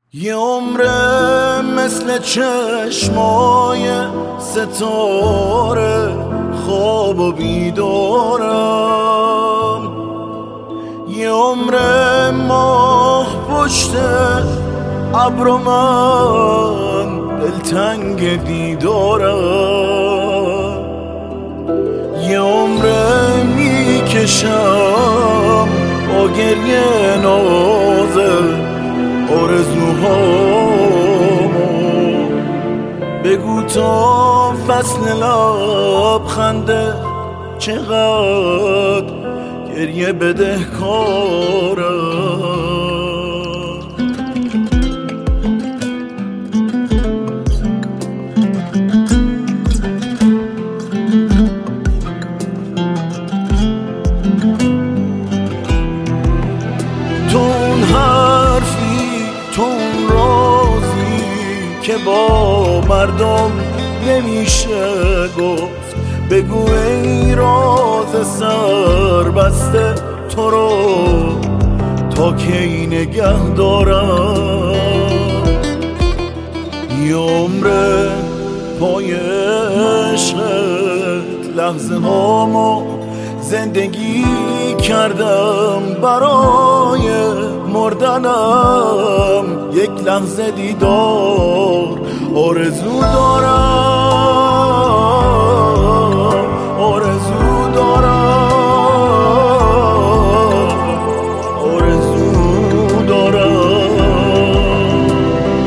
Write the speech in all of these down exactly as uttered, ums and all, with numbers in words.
یه عمره مثل چشمای ستاره خواب و بیدارم، یه عمره ماه پشت ابر و من دلتنگ دیدارم، یه عمره میکشم با گریه نازه آرزوهامو، بگو تا فصل لبخنده چقدر گریه بدهکارم. تو اون حرفی، تو اون رازی که با مردم نمیشه گفت، بگو ای راز سر بسته تو رو تا کی نگه دارم. یه عمره پای عشقت لحظه هامو زندگی کردم، برای مردنم یک لحظه دیدار آرزو دارم، آرزو دارم، آرزو دارم.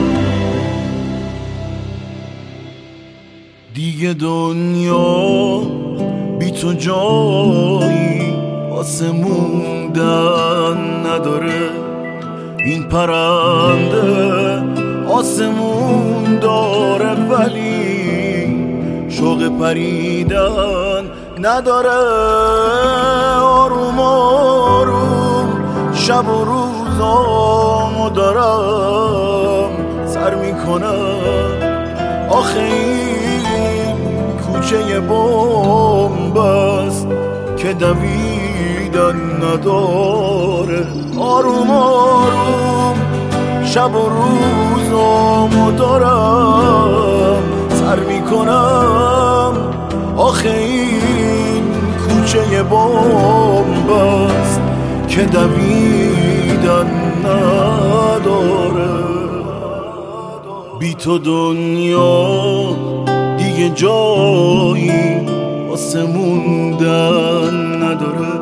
دیگه دنیا بی تو جایی واسه موندن نداره، این پرنده آسمون داره ولی شوق پریدن نداره. آروم آروم شب و روزامو دارم سر میکنم، آخه این کوچه بمب است که دویدن نداره. آروم آروم شب و روزامو دارم سر میکنم، آخه این کوچه بمب است که دویدن نداره. بی تو دنیا دیگه جایی واسه موندن نداره.